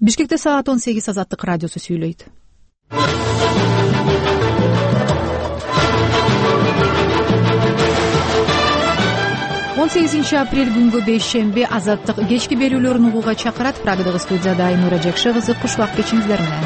Бишкекте саат 18 Азаттык радиосу сүйлөйт. 18 апрель күнгө бейшемби Азаттык кечки берүүлөрүн угууга чакырат. Прагадагы студияда Айнура Жекше кызы, куш убак кечиңиздер менен.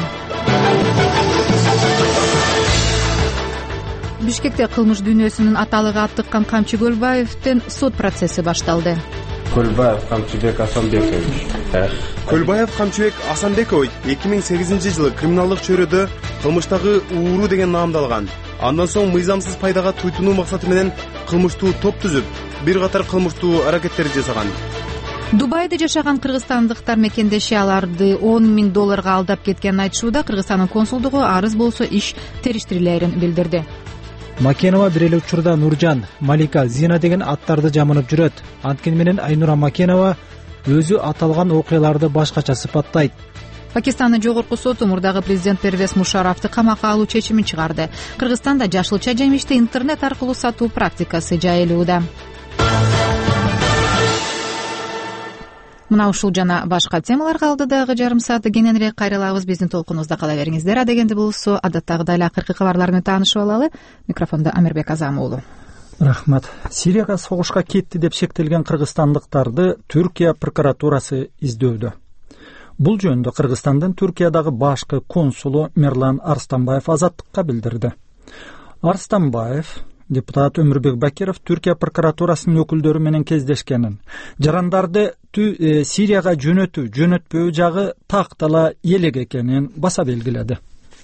Бишкекте кылмыш дүйнөсүнүн аталыгы аттыккан Камчы Көлбаевдин сот процесси башталды. Көлбаев Камчыбек Асанбекович. Көлбаев Камчыбек Асанбекович 2008 жылы криминалдык чөйрөдө кылмыштагы ууруу деген наамдалган. Андан соң мыйзамсыз пайдага туйтунуу максаты менен кылмыштуу топ түзүп, бир катар кылмыштуу аракеттерди жасаган. Дубайда жашаган кыргызстандыктар мекендеши аларды $10,000 алдап кеткенин айтышууда. Кыргызстандын консулдугу арыз болсо иш териштирилерин билдирди. Макенова бир эле учурда Нуржан, Малика, Зина деген аттарды жамынып жүрөт. Анткени менен Айнура Макенова өзү аталган окуяларды башкача сыпаттайт. Пакистандын жогорку соту мурдагы президент Первез Мушарафты камакка алуу чечимин чыгарды. Кыргызстанда жашылча жемишти интернет аркылуу сатуу практикасы жайылууда. Мына ушул жана башка темаларга алдыдагы жарым саатты кененирээк кайрылабыз. Биздин толкунубузда кала бериңиздер. Адегенде болсо адаттагыдай эле акыркы кабарлар менен таанышып алалы. Микрофондо Амирбек Азам уулу. Рахмат. Сирияга согушка кетти деп шектелген кыргызстандыктарды Түркия прокуратурасы издөүдө. Бул жөнүндө Кыргызстандын Түркиядагы башкы консулу Мерлан Арстанбаев Азаттыкка билдирди. Арстанбаев депутат Өмүрбек Бакиров Түркия прокуратурасынын өкүлдөрү менен кездешкенин, жарандарды Сирияга жөнөтпөө жагы тактала элек экенин баса белгиледи.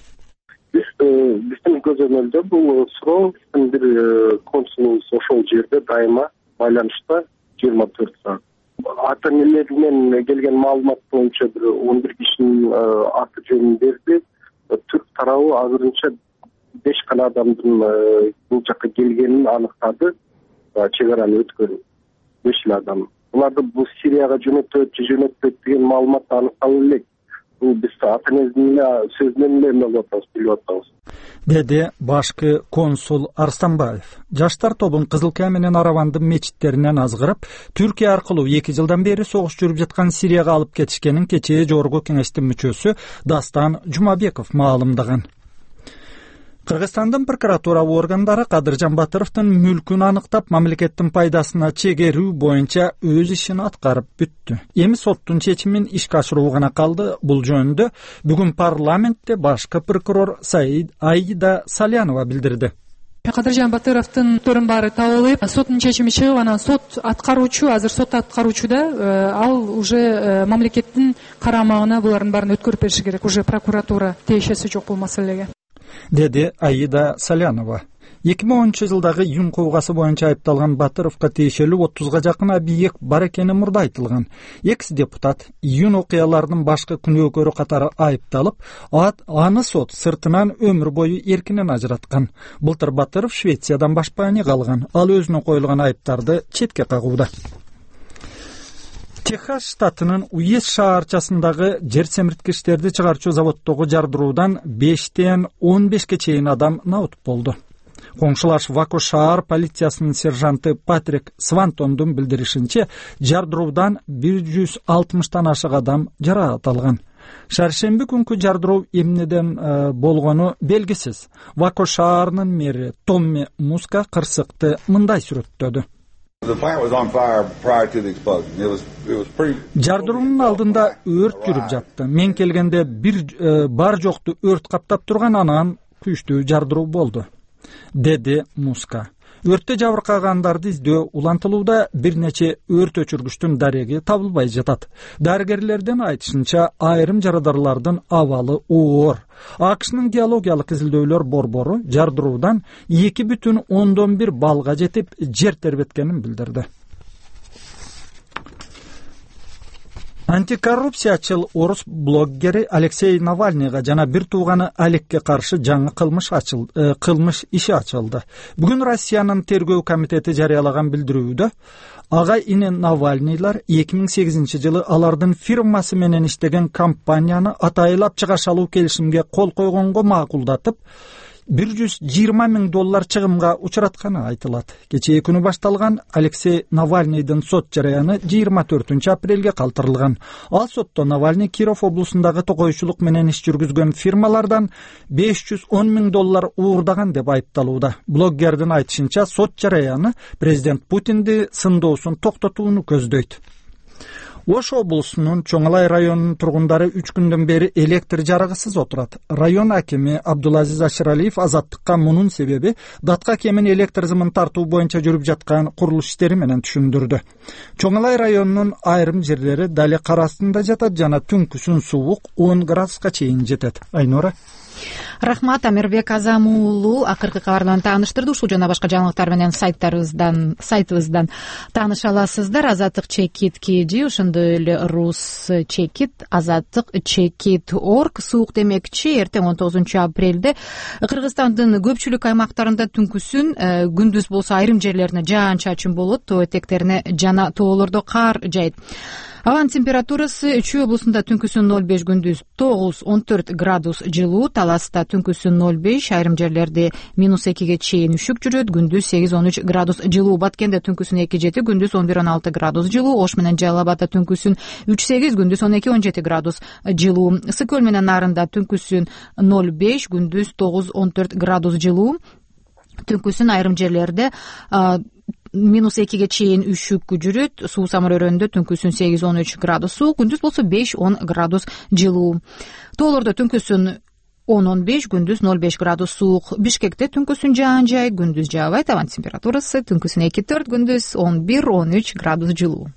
Биздин көзөмөлдө бул суроо бир консулубуз ошол жерде дайыма байланышта 24 саат. Ата энелеринен келген маалымат боюнча 11 кишинин аты жөнүн берди. Түрк тарабы азырынча 5 гана адамдын бул жакка келгенин аныктады. Чек араны өткөн 5 адам. Буларды бул Сирияга жөнөтөт же жөнөтпөйт деген маалымат аныкталып элек. Бул биз ата энелеринин сөзүнөн эле эмне кылып атабыз, билип атабыз. Деди башкы консул Арстанбаев. Жаштар тобун Кызыл Кая менен Аравандын мечиттеринен азгырып, Түркия аркылуу 2 жылдан бери согуш жүрүп жаткан Сирияга алып кетишкенин кечээ жогорку кеңештин мүчөсү Дастан Жумабеков маалымдаган. Кыргызстандын прокуратура органдары Кадыржан Батыровдун мүлкүн аныктап, мамлекеттин пайдасына чегерүү боюнча өз ишин аткарып бүттү. Эми соттун чечимин ишке ашыруу гана калды. Бул жөнүндө бүгүн парламентте башкы прокурор Аида Салянова билдирди. Кадыржан Батыровдун баары табылып, соттун чечими чыгып, анан сот аткаруучу, азыр сот аткаруучуда, ал уже мамлекеттин карамагына булардын баарын өткөрүп бериши керек. Уже прокуратура тиешеси жок бул маселеге, деди Аида Салянова. 2010 жылдагы июнь кылгасы боюнча айыпталган Батыровго тиешелүү 30га жакын объект бар экени мурда айтылган. Экс-депутат июнь окуяларынын башкы күнөөкөрү катары айыпталып, аны сот сыртынан өмүр бою эркинен ажыраткан. Былтыр Батыров Швециядан башпаанияга алган. Ал өзүнө коюлган айыптарды четке кагууда. Техас штатынын Уэст шаарчасындагы жер семирткичтерди чыгарчу заводдогу жардыруудан 5-тен 15ке чейин адам наут болду. Коңшулаш Вако шаар полициясынын сержанты Патрик Свантондун билдиришинче, жардыруудан 160тан ашык адам жаракат алган. Шаршемби күнкү жардыруу эмнеден болгону белгисиз. Вако шаарынын мэри Томми Муска кырсыкты мындай сүрөттөдү. Жардыруунун алдында өрт жүрүп жатты. Мен келгенде бир бар жокту өрт каптап турган, анан күчтүү жардыруу болду, деди Муска. Өрттө жабыркагандарды издөө улантылууда, бир нече өрт өчүргүчтүн дареги табылбай жатат. Дарыгерлердин айтышынча, айрым жарадарлардын абалы оор. АКШнын геологиялык изилдөөлөр борбору жардыруудан 2,1 балга жетип, жер тербеткенин билдирди. Антикоррупциячыл орус блоггери Алексей Навальныйга жана бир тууганы Алекке каршы жаңы кылмыш иши ачылды. Бүгүн Россиянын тергөө комитети жарыялаган билдирүүдө ага ине Навальныйлар 2008 жылы алардын фирмасы менен иштеген компанияны атайылап чыгаш алуу келишимге кол койгонго макулдатып, $120,000 чыгымга учратканы айтылат. Кечээ күнү башталган Алексей Навальныйдын сот жарыяны 24 апрелге калтырылган. Ал сотто Навальный Киров облусундагы токойчулук менен иш жүргүзгөн фирмалардан $510,000 уурдаган деп айыпталууда. Блоггердин айтышынча, сот жарыяны президент Путинди сындоосун токтотууну көздөйт. Ош облусунун Чоң Алай районунун тургундары 3 күндөн бери электр жарыгысыз отурат. Район акими Абдулазиз Ашыралиев Азаттыкка мунун себеби датка кемин электр зымын тартуу боюнча жүрүп жаткан курулуш иштери менен түшүндүрдү. Чоң Алай районунун айрым жерлери дали кар астында жатат жана түнкүсүн суук 10 градуска чейин жетет. Айнора. Рахмат, Амирбек Азам уулу акыркы кабар менен тааныштырды. Ушул жана башка жаңылыктар менен сайтыбыздан тааныша аласыздар. Азаттык чекит KG, ошондой эле Рус чекит, Азаттык чекит.org. Суук демекчи, эртең 19 апрелде Кыргызстандын көпчүлүк аймактарында түнкүсүн, күндүз болсо айрым жерлерине жаан-чачын болот, тоо этектерине жана тоолордо кар жайт. Абанын температурасы Чүй облусунда түнкүсүн 0,5, күндүз 9-14 градус жылуу, Таласта түнкүсүн 0,5, айрым жерлерде -2ге чейин үшүк жүрөт, күндүз 8-13 градус жылуу, Баткенде түнкүсүн 2-7, күндүз 11-16 градус жылуу, Ош менен Жалал Абадда түнкүсүн 3-8, күндүз 12-17 градус жылуу, Ысык Көл менен Нарында түнкүсүн 0,5, күндүз 9-14 градус жылуу, түнкүсүн айрым жерлерде -2ге чейин үшүк жүрөт, Суу Самыр өрөөнүндө түнкүсүн 8-13 градус суук, күндүз болсо 5-10 градус жылуу. Тоолордо түнкүсүн 10-15, күндүз 0,5 градус суук. Бишкекте түнкүсүн жаан жай, күндүз жаабайт, абан температурасы түнкүсүн 2-4, күндүз 11-13 градус жылуу.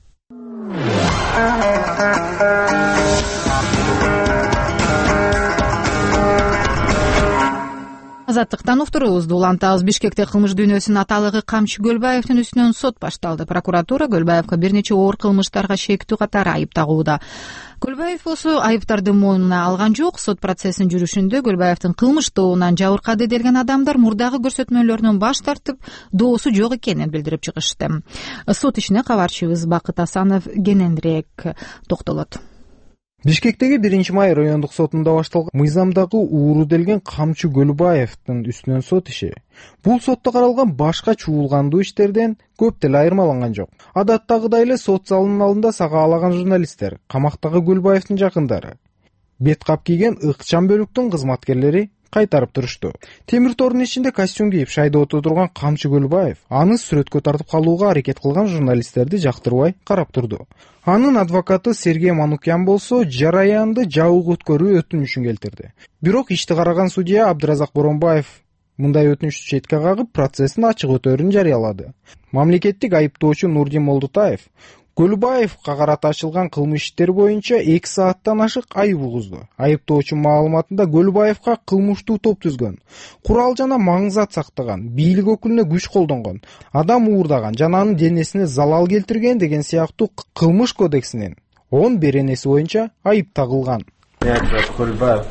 Азаттыктан уктуруубузду улантабыз. Бишкекте кылмыш дүйнөсүнүн аталыгы Камчы Көлбаевдин үстүнөн сот башталды. Прокуратура Көлбаевга бир нече оор кылмыштарга шектүү катары айып тагууда. Көлбаев болсо айыптарды мойнуна алган жок. Сот процессинин жүрүшүндө Көлбаевдин кылмыштоонан жабыркады делген адамдар мурдагы көрсөтмөлөрүнөн баш тартып, доосу жок экенин билдирип чыгышты. Сот ишине кабарчыбыз Бакыт Асанов кененирээк токтолот. Бишкектеги 1-май райондук сотунда башталган мыйзамдагы ууру делген Камчы Көлбаевдин үстүнөн сот иши. Бул сотто каралган башка чуулгандуу иштерден көп деле айырмаланган жок. Адаттагыдай эле сот залынын алдында сагаалаган журналисттер, камактагы Көлбаевдин жакындары, бет кап кийген ыкчам бөлүктүн кызматкерлери кайтарып турушту. Темир тордун ичинде костюм кийип шайда отурган Камчы Көлбаев аны сүрөткө тартып калууга аракет кылган журналисттерди жактырбай карап турду. Анын адвокаты Сергей Манукян болсо жараянды жабык өткөрүү өтүнүшүн келтирди. Бирок ишти караган судья Абдыразак Боронбаев мындай өтүнүштү четке кагып, процесстин ачык өтөөрүн жарыялады. Мамлекеттик айыптоочу Нурдин Молдутаев Көлбаевга карата ачылган кылмыш иштери боюнча 2 сааттан ашык айып угузду. Айыптоочу маалыматында Көлбаевга кылмыштуу топ түзгөн, курал жана маңызат сактаган, бийлик өкүлүнө күч колдонгон, адам уурдаган жана анын денесине залал келтирген деген сыяктуу кылмыш кодексинин 10 беренеси боюнча айып тагылган. Көлбаев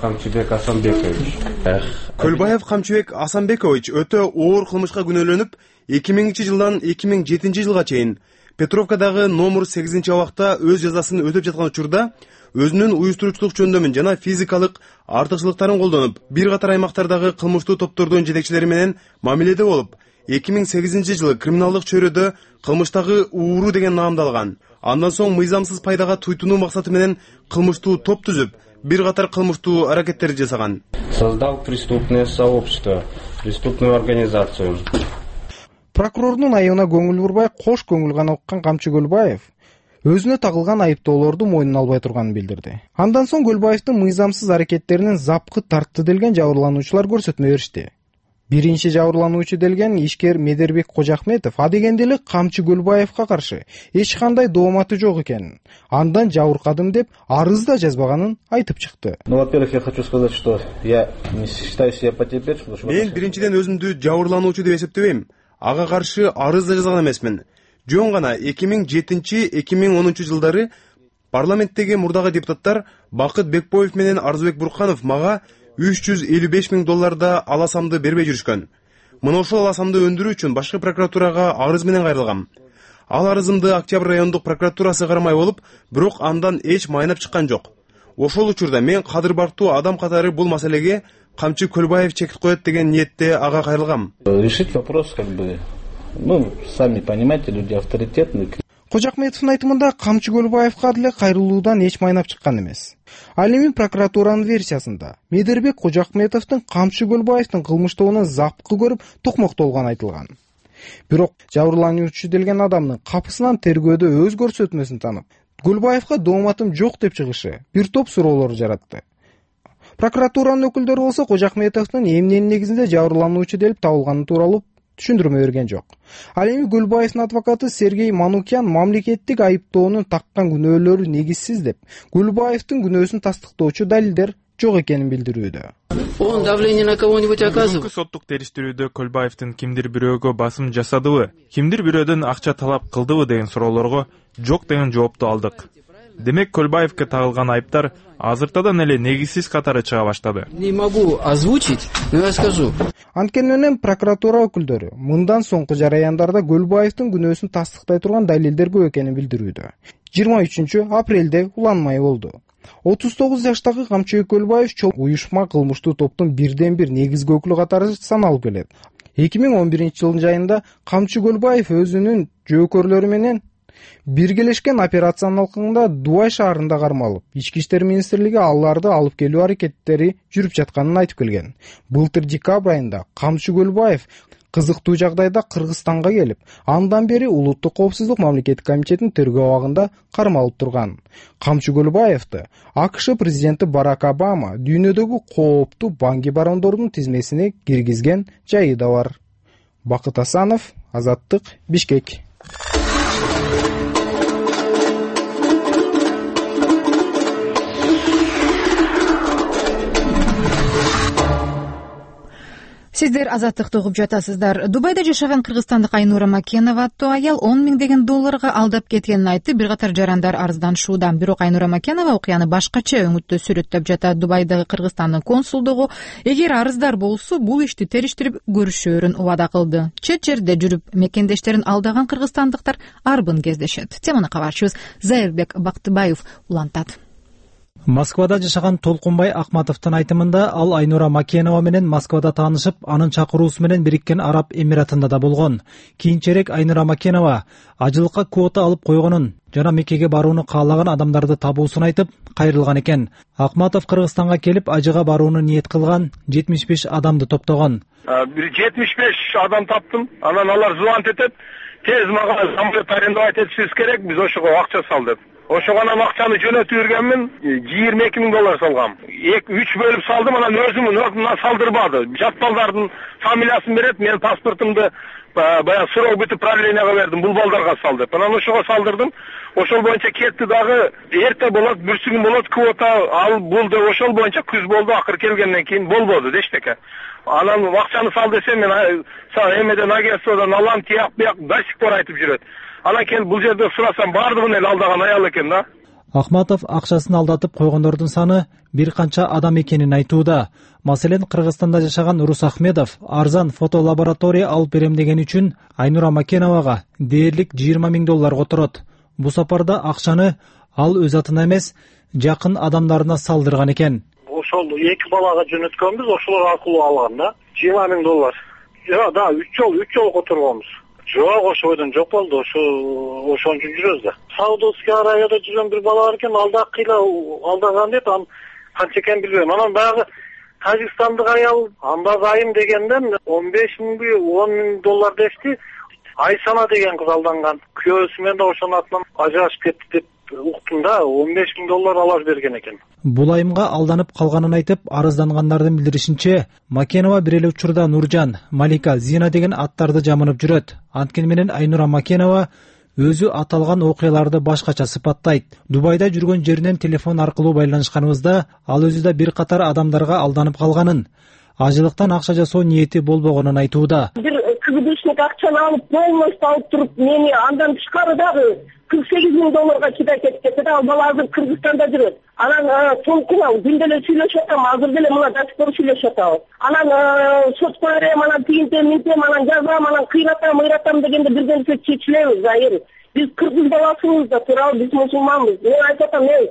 Камчыбек Асанбекович өтө оор кылмышка күнөөлөнүп, 2000 жылдан 2007 жылга чейин Петровкадагы номер 8 абакта өз жазасын өтөп жаткан учурда өзүнүн уюштуруучулук жөндөмүн жана физикалык артыкчылыктарын колдонуп, бир катар аймактардагы кылмыштуу топтордун жетекчилери менен мамиледе болуп, 2008 жылы криминалдык чөйрөдө кылмыштагы ууру деген наамды алган. Андан соң мыйзамсыз пайдага туйтунуу максаты менен кылмыштуу топ түзүп, бир катар кылмыштуу аракеттерди жасаган. Создал преступное сообщество, преступную организацию. Прокурордун айыбына көңүл бурбай, кош көңүл гана уккан Камчы Көлбаев өзүнө тагылган айыптоолорду мойнуна албай турганын билдирди. Андан соң Көлбаевдин мыйзамсыз аракеттеринин запкы тартты делген жабырлануучулар көрсөтмө беришти. Биринчи жабырлануучу делген ишкер Медербек Кожахметов адегенде эле Камчы Көлбаевга каршы эч кандай дооматы жок экенин, андан жабыркадым деп арыз да жазбаганын айтып чыкты. Во-первых, я хочу сказать, что я не считаю себя потерпевшим. Мен биринчиден өзүмдү жабырлануучу деп эсептебейм. Ага каршы арыз да жазган эмесмин. Жөн гана 2007-2010 жылдары парламенттеги мурдагы депутаттар Бакыт Бекбоев менен Арзыбек Бурканов мага $355,000 да аласамды бербей жүрүшкөн. Мына ошол аласамды өндүрүү үчүн башкы прокуратурага арыз менен кайрылгам. Ал арызымды Октябрь райондук прокуратурасы кармай болуп, бирок андан эч майнап чыккан жок. Ошол учурда мен кадыр бартуу адам катары бул маселеге камчы Көлбаев чекит коет деген ниетте ага кайрылгам. Решить вопрос, сами понимаете, люди авторитетные. Кожоахметовдун айтымында камчы Көлбаевга деле кайрылуудан эч майнап чыккан эмес. Ал эми прокуратуранын версиясында Медербек Кожоахметовдун камчы Көлбаевдин кылмыштоонун запкы көрүп токмоктолгону айтылган. Бирок жабырлануучу делген адамдын капысынан тергөөдө өз көрсөтмөсүн танып, Көлбаевга дооматым жок деп чыгышы бир топ суроолор жаратты. Прокуратуранын өкүлдөрү болсо Кожоахметовдун эмненин негизинде жабырлануучу делип табылганы тууралуу түшүндүрмө берген жок. Ал эми Көлбаевдин адвокаты Сергей Манукян мамлекеттик айыптоонун таккан күнөөлөрү негизсиз деп, Көлбаевдин күнөөсүн тастыктоочу далилдер жок экенин билдирүүдө. Он давление на кого-нибудь оказывает. Соттук териштирүүдө Көлбаевдин кимдир бирөөгө басым жасадыбы, кимдир бирөөдөн акча талап кылдыбы деген суроолорго жок деген жоопту алдык. Демек Көлбаевге тагылган айыптар азыртадан эле негизсиз катары чыга баштады. Не могу озвучить, но я скажу. Анткени прокуратура өкүлдөрү мындан соңку жараяндарда Көлбаевдин күнөөсүн тастыктай турган далилдер көп экенин билдирүүдө. 23 апрелде уланмай болду. 39 жаштагы Камчы Көлбаев чоң уюшма кылмыштуу топтун бирден бир негизги өкүлү катары саналып келет. 2011-жылдын жайында Камчы Көлбаев өзүнүн жөөкөрлөрү менен биргелешкен операциянын алкагында Дубай шаарында кармалып, Ички иштер министрлиги аларды алып келүү аракеттери жүрүп жатканын айтып келген. Былтыр декабрь айында Камчы Көлбаев кызыктуу жагдайда Кыргызстанга келип, андан бери Улуттук коопсуздук мамлекеттик комитетинин тергөө абагында кармалып турган. Камчы Көлбаевди АКШ президенти Барак Обама дүйнөдөгү кооптуу банги барондордун тизмесине киргизген жайы да бар. Бакыт Асанов, Азаттык, Бишкек. Сиздер Азаттыкты угуп жатасыздар. Дубайда жашаган кыргызстандык Айнура Макенова аттуу аял 10 000 деген долларга алдап кеткенин айтып, бир катар жарандар арызданышууда. Бирок Айнура Макенова окуяны башкача өңүттө сүрөттөп жатат. Дубайдагы Кыргызстандын консулдугу эгер арыздар болсо, бул ишти териштирип көрүшөөрүн убада кылды. Чет жерде жүрүп мекендештерин алдаган кыргызстандыктар арбын кездешет. Теманы кабарчыбыз Зайырбек Бактыбаев улантат. Москвада жашаган Толкунбай Акматовдун айтымында ал Айнура Макенова менен Москвада таанышып, анын чакыруусу менен Бириккен Араб Эмиратында да болгон. Кийинчерээк Айнура Макенова ажылыкка квота алып койгонун жана Меккеге барууну каалаган адамдарды табуусун айтып, кайрылган экен. Акматов Кыргызстанга келип, ажыга барууну ниет кылган 75 адамды топтогон. 75 адам таптым. Анан алар звонт этет. Тез мага самолет арендовать этишибиз керек, биз ошого акча сал деп. Ошого анан акчаны жөнөтүп жүргөнмүн, 22 000 доллар салгам. 3 бөлүп салдым, анан өзүмдүн өкүмүнө салдырбады. Жат балдардын фамилиясын берет, мен паспортумду баягы срок бүтүп правленияга бердим, бул балдарга сал деп. Анан ошого салдырдым. Ошол боюнча кетти дагы, эрте болот, бүрсүгүн болот, квота ал бул деп ошол боюнча күз болду, акыр келгенден кийин болбоду дештеке. Анан акчаны сал десем, мен эмеден агентстводон алам, тияк бияк до сих пор айтып жүрөт. Анан келип бул жерде сурасам, бардыгын эле алдаган аял экен да. Акматов акчасын алдатып койгондордун саны бир канча адам экенин айтууда. Маселен, Кыргызстанда жашаган Урус Ахмедов арзан фотолаборатория алып берем деген үчүн Айнура Макеновага дээрлик 20 000 доллар которот. Бу сапарда акчаны ал өз атына эмес, жакын адамдарына салдырган экен. Ошол 2 балага жөнөткөнбүз, ошолор аркылуу алган да. 20 000 доллар. Да, 3 жол которгонбуз. Жок, ошойдон жок болду, ошон үчүн жүрөбүз да. Саудовский Аравияда жүргөн бир бала бар экен, алда кыйла алдаган деп, канча экенин билбейм. Анан баягы Тажикстандык аял, андагы айым дегенден 15 000 10 000 доллар дешти. Айсана деген кыз алданган. Күйөөсү менен да ошонун атынан ажырашып кетти деп уктум да, 15 000 доллар алар берген экен. Бул айымга алданып калганын айтып, арыздангандардын билдиришинче, Макенова бир эле учурда Нуржан, Малика, Зина деген аттарды жамынып жүрөт. Анткени менен Айнура Макенова өзү аталган окуяларды башкача сыпаттайт. Дубайда жүргөн жеринен телефон аркылуу байланышканыбызда, ал өзү да бир катар адамдарга алданып калганын, ажылыктан акча жасоо ниети болбогонун айтууда. Бир кызбышник акчаны алып, полностью алып туруп, мени андан тышкары дагы 48 000 долларга кида кетип кетти. Ал бала азыр Кыргызстанда жүрөт. Анан толкунам, күндө эле сүйлөшүп атам, азыр деле мына датчикор сүйлөшүп атабыз. Анан сотко берем, анан тигинтем, минтем, анан жазам, анан кыйратам, ыйратам дегенде бирденсе чечилебиз, Айыр. Биз кыргыз баласыбыз да туурабы, биз мусулманбыз. Мен айтып атам,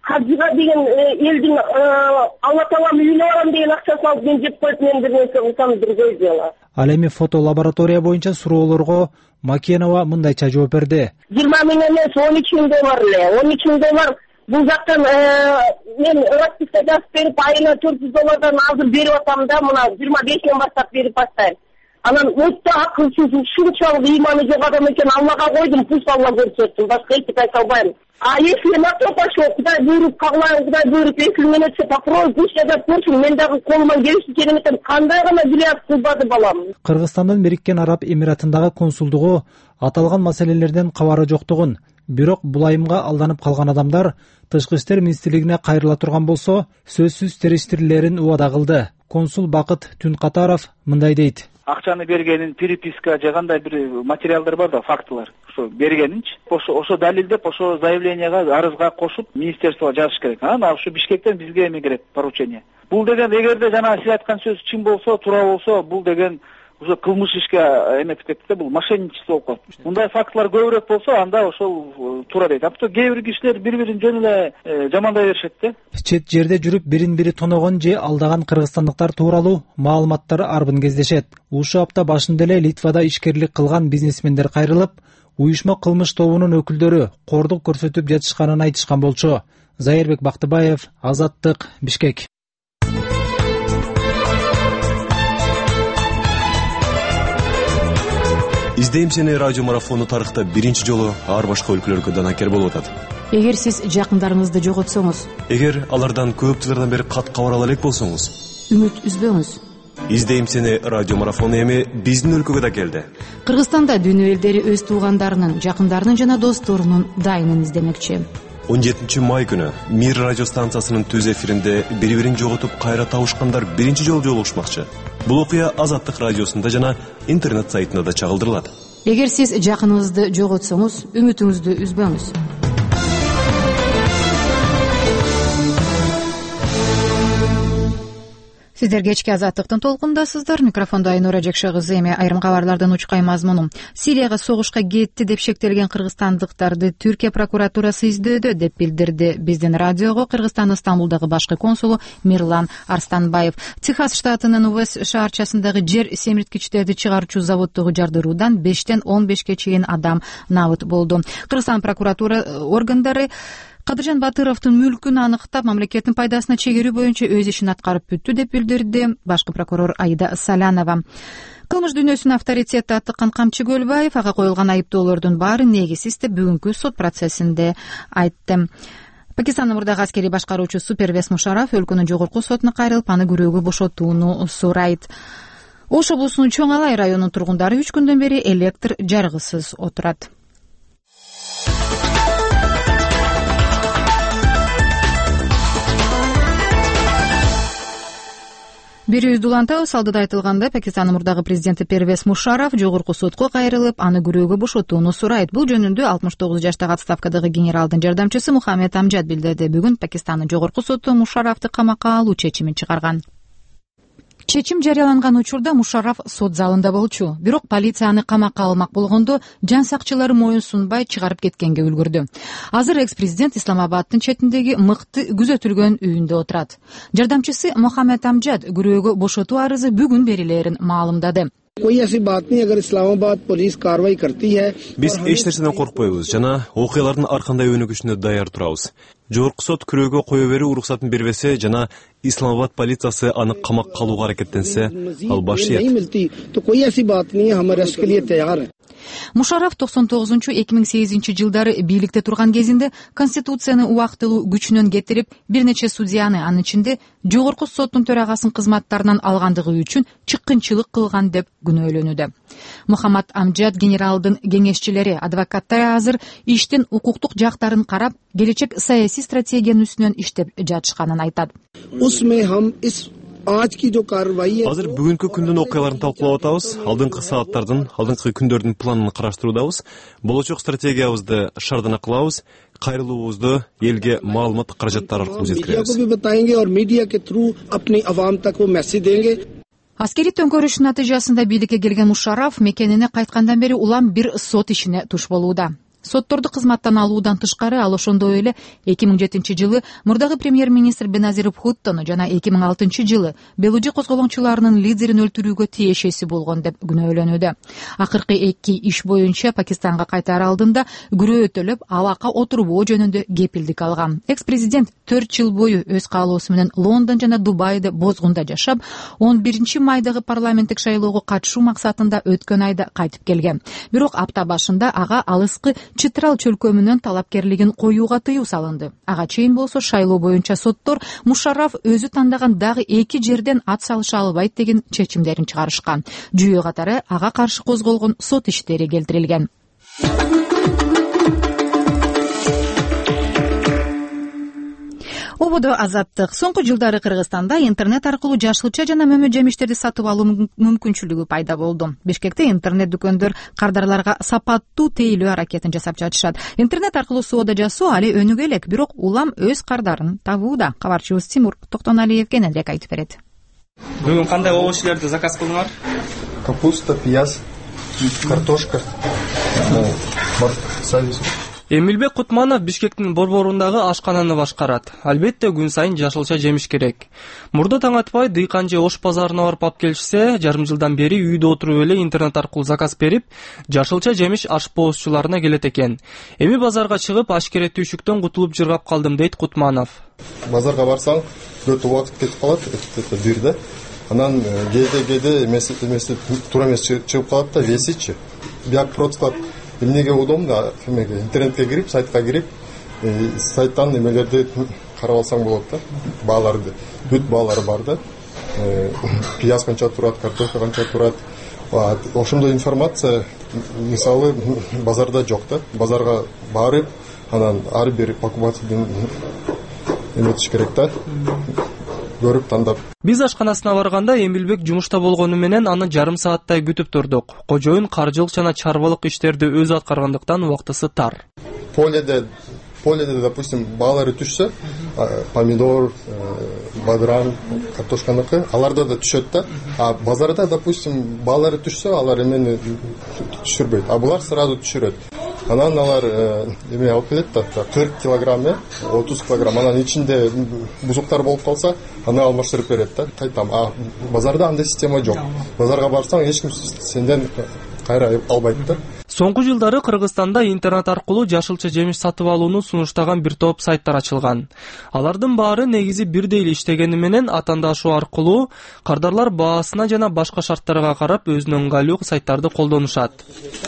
Хажыга деген элдин Алла Таалам үйүнө барам деген акча салып мен жеп коюп мен бир нерсе кылсам бир дела. Ал эми фотолаборатория боюнча суроолорго Макенова мындайча жооп берди. 20 миң эмес, 13 миң доллар эле. 13 миң доллар бул жактан мен расписка жазып берип айына 400 доллардан азыр берип атам да, мына 25 баштап берип баштайм. Анан өтө акылсыз, ушунчалык ыйманы жок адам экен, Аллага койдум, пусть Алла көрсөтсүн, башка эч айта албайм. А если на то пошло, Кудай буйруп кагылайын, Кудай буйруп, если мен этсе попробуй, пусть жазып көрсүн, мен дагы колуман келиши кереметтен кандай гана билет кылбады балам. Кыргызстандын Бириккен Араб Эмиратындагы консулдугу аталган маселелерден кабары жоктугун, бирок бул айымга алданып калган адамдар Тышкы иштер министрлигине кайрыла турган болсо, сөзсүз териштирилерин убада кылды. Консул Бакыт Түнкатаров мындай дейт. Акчаны бергенин переписка же кандай бир материалдар бар да, фактылар. Ошо бергенинчи, ошо далилдеп, ошо заявленияга, арызга кошуп министерствого жазыш керек. Анан ушу Бишкектен бизге эме керек, поручение. Бул деген эгерде жана сиз айткан сөз чын болсо, туура болсо, бул деген уже кылмыш ишке эметип кетти да, бул мошенничество болуп калат. Мындай фактылар көбүрөөк болсо, анда ошол туура дейт. А кээ бир кишилер бири-бирин жөн эле жамандай беришет да. Чет жерде жүрүп бирин-бири тоногон же алдаган кыргызстандыктар тууралуу маалыматтар арбын кездешет. Ушул апта башында эле Литвада ишкерлик кылган бизнесмендер кайрылып, уюшма кылмыш тобунун өкүлдөрү кордук көрсөтүп жатышканын айтышкан болчу. Зайырбек Бактыбаев, Азаттык, Бишкек. Издейм сени радио марафону тарыхта биринчи жолу ар башка өлкөлөргө данакер болуп атат. Эгер сиз жакындарыңызды жоготсоңуз, эгер алардан көп жылдардан бери кат кабар ала элек болсоңуз, үмүт үзбөңүз. Издейм сени радио марафону эми биздин өлкөгө да келди. Кыргызстанда дүйнө элдери өз туугандарынын, жакындарынын жана досторунун дайынын издемекчи. 17 май күнү Мир радио станциясынын түз эфиринде бири-бирин жоготуп кайра табышкандар биринчи жолу жолугушмакчы. Бул окуя Азаттык радиосунда жана интернет сайтында да чагылдырылат. Эгер сиз жакыныңызды жоготсоңуз, үмүтүңүздү үзбөңүз. Сиздер кечки Азаттыктын толкундасыздар. Микрофондо Айнура Жекшегыз. Эми айрым кабарлардын учкай мазмуну. Сирияга согушка кетти деп шектелген кыргызстандыктарды Түркия прокуратурасы издөдө деп билдирди биздин радиого Кыргызстандын Стамбулдагы башкы консулу Мирлан Арстанбаев. Техас штатынын Уэс шаарчасындагы жер семирткичтерди чыгаруучу заводдогу жардыруудан 5-тен 15ке чейин адам набыт болду. Кыргызстан прокуратура органдары Кадыржан Батыровдун мүлкүн аныктап, мамлекеттин пайдасына чегерүү боюнча өз ишин аткарып бүттү деп билдирди башкы прокурор Аида Салянова. Кылмыш дүйнөсүнө авторитет аттыккан Камчы Көлбаев ага коюлган айыптоолордун баары негизсиз деп бүгүнкү сот процессинде айтты. Пакистандын мурдагы аскерий башкаруучу Супервес Мушарраф өлкөнүн жогорку сотуна кайрылып, аны күрөөгө бошотууну сурайт. Ош облусунун Чоң Алай районунун тургундары 3 күндөн бери электр жарыгысыз отурат. Бир дулантабыз алдыда айтылгандай, Пакистандын мурдагы президенти Первез Мушарраф жогорку сотко кайрылып, аны күрөөгө бошотууну сурайт. Бул жөнүндө 69 жаштагы отставкадагы генералдын жардамчысы Мухаммед Амджад билдирди. Бүгүн Пакистандын жогорку соту Мушаррафты камакка алуу чечимин чыгарган. Чечим жарыяланган учурда Мушарраф сот залында болчу. Бирок полиция аны камакка алмак болгондо жан сакчылары моюн сунбай чыгарып кеткенге үлгүрдү. Азыр экс-президент Исламабадтын четиндеги мыкты күзөтүлгөн үйүндө отурат. Жардамчысы Мухаммед Амджад күрөөгө бошотуу арызы бүгүн берилерин маалымдады. Биз эч нерседен коркпойбуз жана окуялардын ар кандай өнүгүшүнө даяр турабыз. Жогорку сот күрөөгө кое берүү уруксатын бербесе жана Исламабад полициясы аны камакка алууга аракеттенсе, ал баш ийет. Мушарраф 99-2008 жылдары бийликте турган кезинде Конституцияны убактылуу күчүнөн кетирип, бир нече судьяны, анын ичинде жогорку соттун төрагасын кызматтарынан алгандыгы үчүн чыккынчылык кылган деп күнөөлөнүүдө. Мухаммад Амджад генералдын кеңешчилери, адвокаттары азыр иштин укуктук жактарын карап, келечек саясий стратегиянын үстүнөн иштеп жатышканын айтат. Азыр бүгүнкү күндүн окуяларын талкуулап атабыз, алдыңкы сааттардын, алдыңкы күндөрдүн планын караштыруудабыз, болочок стратегиябызды шардана кылабыз, кайрылуубузду элге маалымат каражаттары аркылуу жеткиребиз. Аскерий төңкөрүштүн натыйжасында бийликке келген Мушарраф мекенине кайткандан бери улам бир сот ишине туш болууда. Сотторду кызматтан алуудан тышкары ал ошондой эле 2007-жылы мурдагы премьер-министр Беназир Бхуттону жана 2006-жылы Белуджи козголоңчуларынын лидерин өлтүрүүгө тиешеси болгон деп күнөөлөнүүдө. Акыркы 2 иш боюнча Пакистанга кайтаар алдында күрөө өтөлөп, абакка отурбоо жөнүндө кепилдик алган. Экс-президент 4 жыл бою өз каалоосу менен Лондон жана Дубайда бозгунда жашап, 11-майдагы парламенттик шайлоого катышуу максатында өткөн айда кайтып келген. Бирок апта башында ага алыскы Читрал чөлкөмүнөн талапкерлигин коюуга тыюу салынды. Ага чейин болсо шайлоо боюнча соттор Мушарраф өзү тандаган дагы 2 жерден ат салыша албайт деген чечимдерин чыгарышкан. Жүйө катары ага каршы козголгон сот иштери келтирилген. Ободо Азаттык. Соңку жылдары Кыргызстанда интернет аркылуу жашылча жана мөмө жемиштерди сатып алуу мүмкүнчүлүгү пайда болду. Бишкекте интернет дүкөндөр кардарларга сапаттуу тейлөө аракетин жасап жатышат. Интернет аркылуу соода жасоо али өнүгө элек, бирок улам өз кардарын табууда. Кабарчыбыз Тимур Токтоналиев кененирээк айтып берет. Бүгүн кандай овощилерди заказ кылдыңар? Капуста, пияз, картошка, савис. Эмилбек Кутманов Бишкектин борборундагы ашкананы башкарат. Албетте күн сайын жашылча жемиш керек. Мурда таң атпай дыйканчы Ош базарына барып алып келишсе, жарым жылдан бери үйдө отуруп эле интернет аркылуу заказ берип, жашылча жемиш ашпоозчуларына келет экен. Эми базарга чыгып, ашкере түйшүктөн кутулуп жыргап калдым дейт Кутманов. Базарга барсаң, өтө убакыт кетип калат, это бирде. Анан кээде эмеси туура эмес чыгып калат да, весичи. Бияк процклап эмнеге удобно, интернетке кирип, сайтка кирип, сайттан эмелерди карап алсаң болот да, бааларды, бүт баалары бар да. Пияз канча турат, картошка канча турат. Ошондой информация мисалы базарда жок да. Базарга барып, анан ар бир покупательдин эметиш керек да. Көрүп тандап. Биз ашканасына барганда Эмилбек жумушта болгону менен аны жарым сааттай күтүп турдук. Кожоюн каржылык жана чарбалык иштерди өзү аткаргандыктан убактысы тар. Поледе, допустим, баалары түшсө, помидор, бадран, картошканыкы, аларда да түшөт да. А базарда, допустим, баалары түшсө, алар эмени түшүрбөйт. А булар сразу түшүрөт. Анан алар эме алып келет да, 40 килограмм, 30 килограмм. Анан ичинде бузуктар болуп калса, аны алмаштырып берет да. Кайтам. А базарда андай система жок. Базарга барсаң, эч ким сенден кайра албайт да. Соңку жылдары Кыргызстанда интернет аркылуу жашылча жемиш сатып алууну сунуштаган бир топ сайттар ачылган. Алардын баары негизи бирдей эле иштегени менен атаандашуу аркылуу кардарлар баасына жана башка шарттарга карап өзүнө ыңгайлуу сайттарды колдонушат.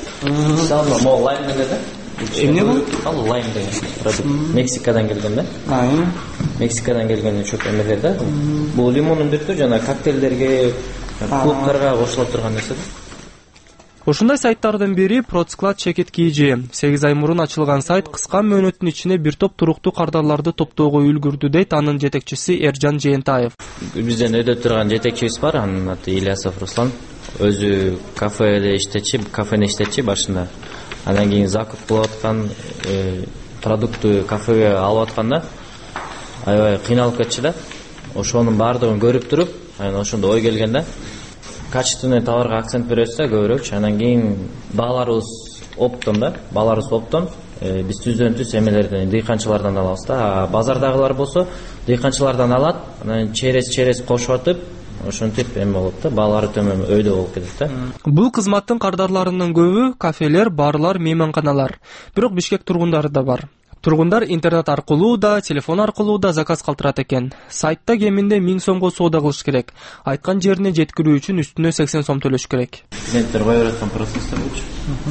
Эмне бул? Лайм деген продукт. Мексикадан келген да? Мексикадан келген чөп эмелер да. Бул лимон өндүртүү жана коктейлдерге, клубтарга кошула турган нерсе да. Ушундай сайттардын бири Процклад Чекит KG. 8 ай мурун ачылган сайт кыска мөөнөттүн ичине бир топ туруктуу кардарларды топтоого үлгүрдү дейт анын жетекчиси Эржан Жээнтаев. Бизден өйдө турган жетекчибиз бар, анын аты Ильясов Руслан. Өзү кафеде иштечи башында. Андан кийин закуп кылып аткан продукту кафеге алып атканда аябай кыйналып кетчү да. Ошонун баардыгын көрүп туруп, анан ошондо ой келген да. Качественный товарга акцент беребиз да көбүрөөкчү. Андан кийин бааларыбыз оптон, биз түздөн-түз эмелерден, дыйканчылардан алабыз да. Базардагылар болсо дыйканчылардан алат, анан через кошуп атып, ошентип эме болот да, баалары төмөн өйдө болуп кетет да. Бул кызматтын кардарларынын көбү кафелер, барлар, мейманканалар. Бирок Бишкек тургундары да бар. Тургундар интернет аркылуу да, телефон аркылуу да заказ калтырат экен. Сайтта кеминде 1000 сомго соода кылыш керек. Айткан жерине жеткирүү үчүн үстүнө 80 сом төлөш керек. Клиенттер кое бераткан процессор болчу.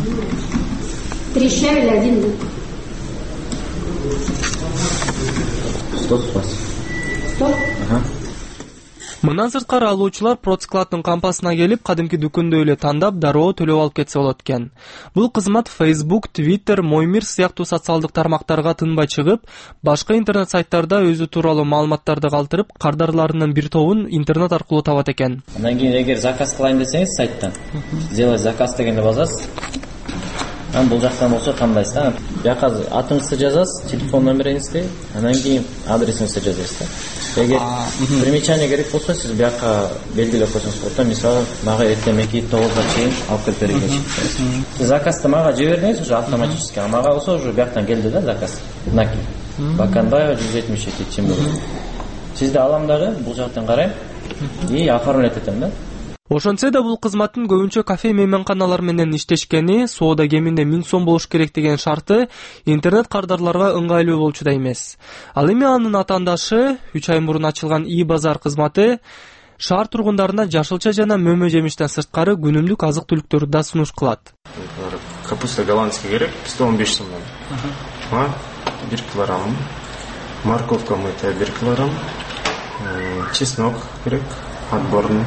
3 щавеля 1 лук. 100 спас. 100? Ага. Мындан сырткары алуучулар Процкладдын кампасына келип, кадимки дүкөндө эле тандап, дароо төлөп алып кетсе болот экен. Бул кызмат Facebook, Twitter, Моймир сыяктуу социалдык тармактарга тынбай чыгып, башка интернет сайттарда өзү тууралуу маалыматтарды калтырып, кардарларынын бир тобун интернет аркылуу табат экен. Андан кийин эгер заказ кылайын десеңиз сайттан, сделать заказ дегенде басасыз. анан бул жактан болсо тандайсыз да. Бияка атыңызды жазасыз, телефон номериңизди, анан кийин адресиңизди жазасыз да. Эгер примечание керек болсо, сиз бияка белгилеп койсоңуз болот да. Мисалы, мага эртең 9-га чейин алып келип берген. Заказды мага жибердиңиз, уже автоматически. А мага болсо уже бияктан келди да заказ. Знаки. Баканбаева 177 Чембер. Сизди алам дагы, бул жактан карайм и оформлять этем да. Ошончо да бул кызматтын көбүнчө кафе мейманканалар менен иштешкени, соода кеминде 1000 сом болуш керек деген шарты интернет кардарларга ыңгайлуу болчу да эмес. Ал эми анын атаандашы 3 ай мурун ачылган И-базар кызматы шаар тургундарына жашылча жана мөмө жемиштен сырткары күнүмдүк азык-түлүктөрдү да сунуш кылат. Капуста голландский керек, 115 сомдон. 1 килограмм. Морковка мытая 1 килограмм. Чеснок керек, отборный.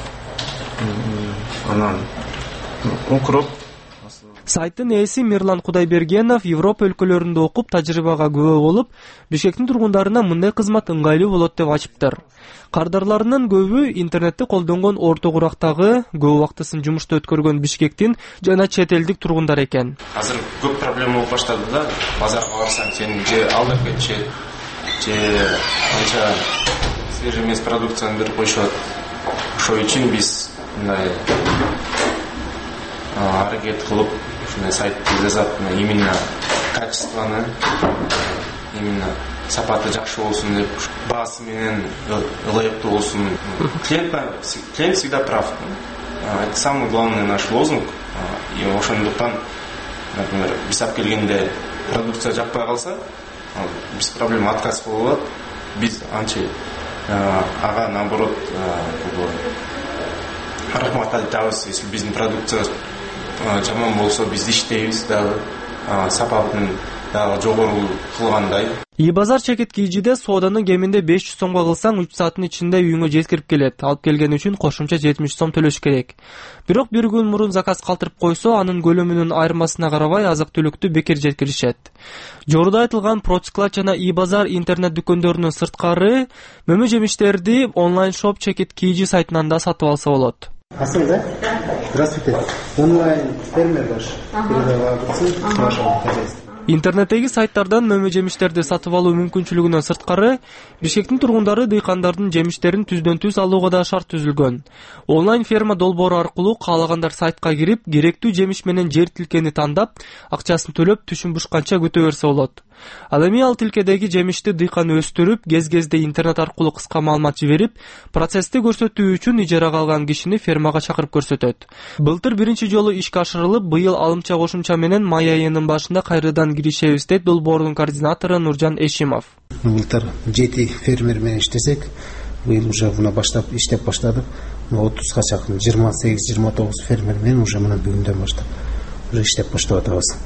Анан укроп. Сайттын ээси Мирлан Кудайбергенов Европа өлкөлөрүндө окуп, тажрыйбага күбө болуп, Бишкектин тургундарына мындай кызмат ыңгайлуу болот деп ачыптыр. Кардарларынын көбү интернетти колдонгон орто курактагы, көп убактысын жумушта өткөргөн Бишкектин жана чет элдик тургундар экен. Азыр көп проблема болуп баштады да. Базарга барсаң, сени же алдап кетишет, же канча свежий эмес продукцияны берип коюшат. Ошол үчүн биз мындай аракет кылып, ушундай сайтты жасап, именно качествоны, именно сапаты жакшы болсун деп, баасы менен ылайыктуу болсун. Клиент всегда прав. Это самый главный наш лозунг. И ошондуктан, например, биз алып келгенде продукция жакпай калса, без проблем отказ болуп алат. Биз анча ага наоборот рахмат айтабыз, если биздин продукция жаман болсо биз иштейбиз дагы сапатын дагы жогору кылгандай. И-базар чекит кийжиде сооданы кеминде 500 сомго кылсаң 3 сааттын ичинде үйүңө жеткирип келет. Алып келген үчүн кошумча 70 сом төлөш керек. Бирок бир күн мурун заказ калтырып койсо, анын көлөмүнүн айырмасына карабай азык-түлүктү бекер жеткиришет. Жогоруда айтылган Процклад жана И-базар интернет дүкөндөрүнүн сырткары мөмө жемиштерди онлайн шоп чекит кийжи сайтынан да сатып алса болот. Асыл, да? Здравствуйте. Онлайн фермер ваш. Передавал с вашего хозяйства. Интернеттеги сайттардан мөмө жемиштерди сатып алуу мүмкүнчүлүгүнөн сырткары, Бишкектин тургундары дыйкандардын жемиштерин түздөн-түз алууга да шарт түзүлгөн. Онлайн ферма долбоору аркылуу каалагандар сайтка кирип, керектүү жемиш менен жер тилкени тандап, акчасын төлөп, түшүн бушканча күтө берсе болот. Ал эми ал тилкедеги жемишти дыйкан өстүрүп, кез-кезде интернет аркылуу кыска маалымат жиберип, процессти көрсөтүү үчүн ижарага алган кишини фермага чакырып көрсөтөт. Былтыр биринчи жолу ишке ашырылып, быйыл алымча кошумча менен май айынын башында кайрадан киришебиз дейт долбоордун координатору Нуржан Эшимов. Былтыр 7 фермер менен иштесек, быйыл уже мына баштап иштеп баштадык. 30га чакын 28-29 фермер менен уже мына бүгүндөн баштап уже иштеп баштап атабыз.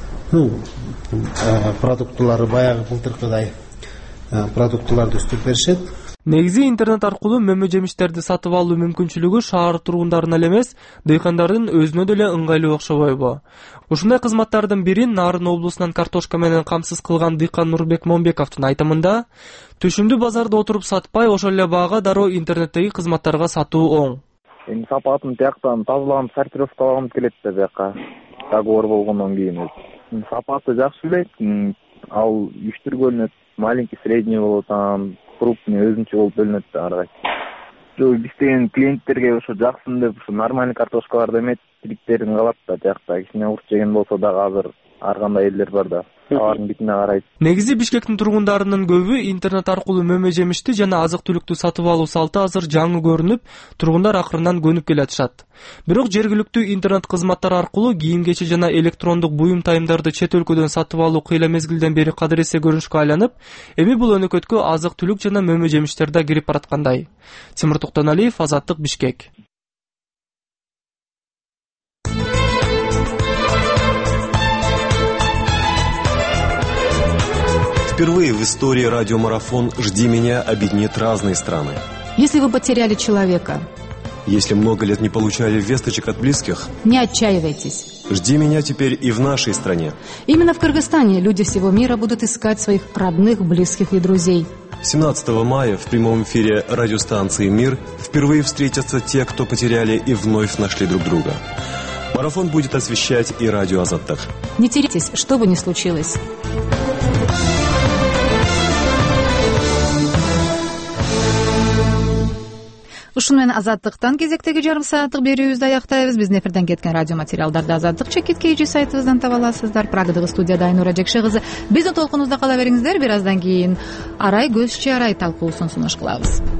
Продуктылары баягы былтыркыдай продуктыларды өстүрүп беришет. Негизи интернет аркылуу мөмө жемиштерди сатып алуу мүмкүнчүлүгү шаар тургундарына эле эмес, дыйкандардын өзүнө деле ыңгайлуу окшобойбу. Ушундай кызматтардын бирин Нарын облусунан картошка менен камсыз кылган дыйкан Нурбек Момбековдун айтымында, түшүмдүү базарда отуруп сатпай, ошол эле баага дароо интернеттеги кызматтарга сатуу оң. Эми сапатын тияктан тазаланып, сортировкалагым келет да бияка. Договор болгондон кийин сапаты жакшы элек, ал 3 бөлүнөт, маленький, средний болот, крупный өзүнчө болуп бөлүнөт да ар кайсы. Биз деген клиенттерге ошо жаксын деп, ошо нормальный картошкаларды эмет, тириктерин калат да, жакта кичине урт жеген болсо дагы азыр ар кандай элдер бар да. Алардын битине карайт. Негизи Бишкектин тургундарынын көбү интернет аркылуу мөмө жемишти жана азык-түлүктү сатып алуу салты азыр жаңы көрүнүп, тургундар акырынан көнүп келатышат. Бирок жергиликтүү интернет кызматтары аркылуу кийим-кечи жана электрондук буюм тайымдарды чет өлкөдөн сатып алуу кыйла мезгилден бери кадыресе көрүнүшкө айланып, эми бул өнөкөткө азык-түлүк жана мөмө жемиштер да кирип бараткандай. Тимур Токтоналиев, Азаттык, Бишкек. Впервые в истории радиомарафон «Жди меня» объединит разные страны. Если вы потеряли человека, если много лет не получали весточек от близких, не отчаивайтесь. «Жди меня» теперь и в нашей стране. Именно в Кыргызстане люди всего мира будут искать своих родных, близких и друзей. 17 мая в прямом эфире радиостанции «Мир» впервые встретятся те, кто потеряли и вновь нашли друг друга. Марафон будет освещать и радио «Азаттык». Не теряйтесь, что бы ни случилось. Ушуну менен Азаттыктан кезектеги жарым сааттык берүүбүздү аяктайбыз. Биздин эфирден кеткен радио материалдарды Азаттык /KG сайтыбыздан таба аласыздар. Прагадагы студияда Айнура Жекше кызы. Биздин толкунубузда кала бериңиздер. Бир аздан кийин Арай көзчү Арай талкуусун сунуш кылабыз.